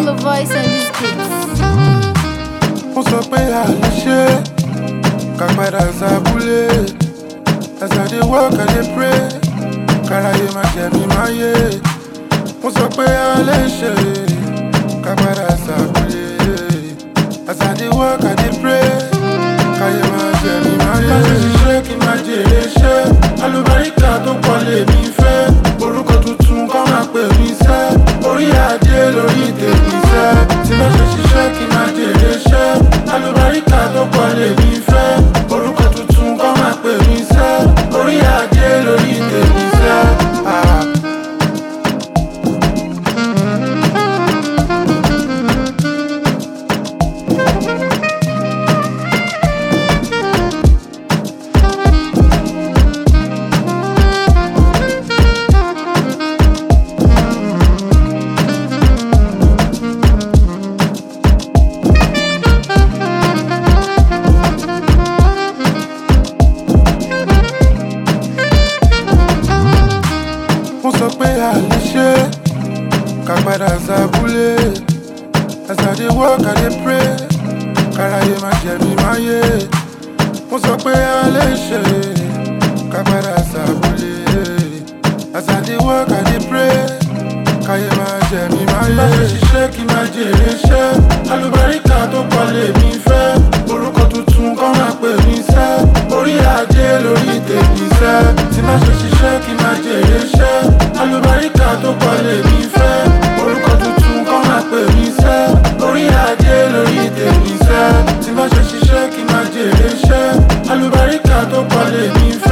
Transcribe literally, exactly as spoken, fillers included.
your voice on this beat. Wọ́n sọ pé a lè ṣe ká padà sábúlé. As I dey work, I dey pray, káráyé má jẹ mí máyé. Wọ́n sọ pé a lè ṣe ká padà sábúlé. As I dey work, I dey pray, káyé má jẹ mí máyé. Má ṣe ṣiṣẹ́ kí n má jèrè iṣẹ́. Àlùbáríkà tó pọ̀ lèmi fẹ́. Orúkọ tuntun kọ́ máa pè mí sẹ́. Orí adé lórí tèmi sẹ́. Tí má ṣe ṣiṣẹ́ kí n má jèrè iṣẹ́. Àlùbáríkà tó pọ̀ lèmi fẹ́. Orúkọ tuntun kọ́ máa pè mí sẹ́. Orí adé lórí tèmi sẹ́. Ah. Wọ́n sọ pé a lè ṣe ká padà sábúlé. As I dey work, I dey pray, káráyé má jẹ mí máyé. Wọ́n sọ pé a lè ṣe ká padà sábúlé. As I dey work, I dey pray, káyé má jẹ mí máyé. Má ṣe ṣiṣẹ́ kí má jèrè iṣẹ́. Àlùbáríkà tó pọ̀ lèmi fẹ́. Orúkọ tuntun kọ́ máa pè mí sẹ́. Orí ajé lórí tèmi sẹ́. Tí má ṣe ṣiṣẹ́ kí má jèrè iṣẹ́. Àlùbáríkà tó pọ̀ lèmi fẹ́. Orúkọ tuntun kọ́ máa pè mí sẹ́. Orí ajé lórí tèmi sẹ́. Tí má ṣe ṣiṣẹ́ kí má jèrè iṣẹ́. Àlùbáríkà tó pọ̀ lèmi fẹ́.